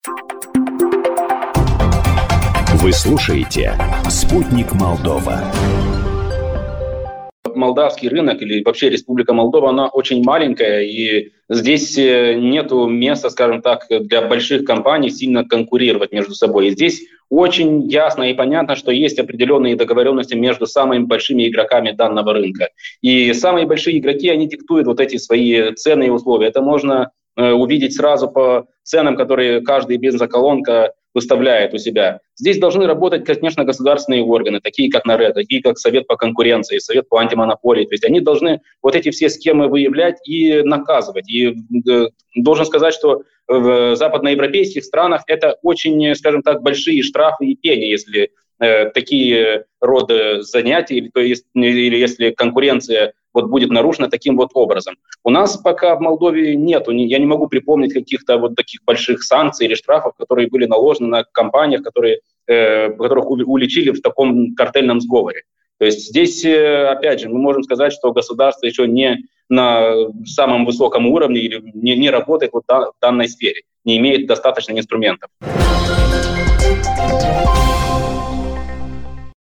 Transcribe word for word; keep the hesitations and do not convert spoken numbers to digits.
Вы слушаете «Спутник Молдова». Молдавский рынок или вообще Республика Молдова, она очень маленькая, и здесь нету места, скажем так, для больших компаний сильно конкурировать между собой. И здесь очень ясно и понятно, что есть определенные договоренности между самыми большими игроками данного рынка. И самые большие игроки, они диктуют вот эти свои цены и условия. Это можно э, увидеть сразу по ценам, которые каждая бензоколонка выставляет у себя. Здесь должны работать, конечно, государственные органы, такие как НАРЭК, такие как Совет по конкуренции, Совет по антимонополии. То есть они должны вот эти все схемы выявлять и наказывать. И э, должен сказать, что в западноевропейских странах это очень, скажем так, большие штрафы и пени, если э, такие роды занятий, или, то есть, или если конкуренция вот будет нарушена таким вот образом. У нас пока в Молдове нету, я не могу припомнить каких-то вот таких больших санкций или штрафов, которые были наложены на компаниях, которые, э, которых уличили в таком картельном сговоре. То есть здесь, э, опять же, мы можем сказать, что государство еще не на самом высоком уровне или не, не работает вот в данной сфере, не имеет достаточно инструментов.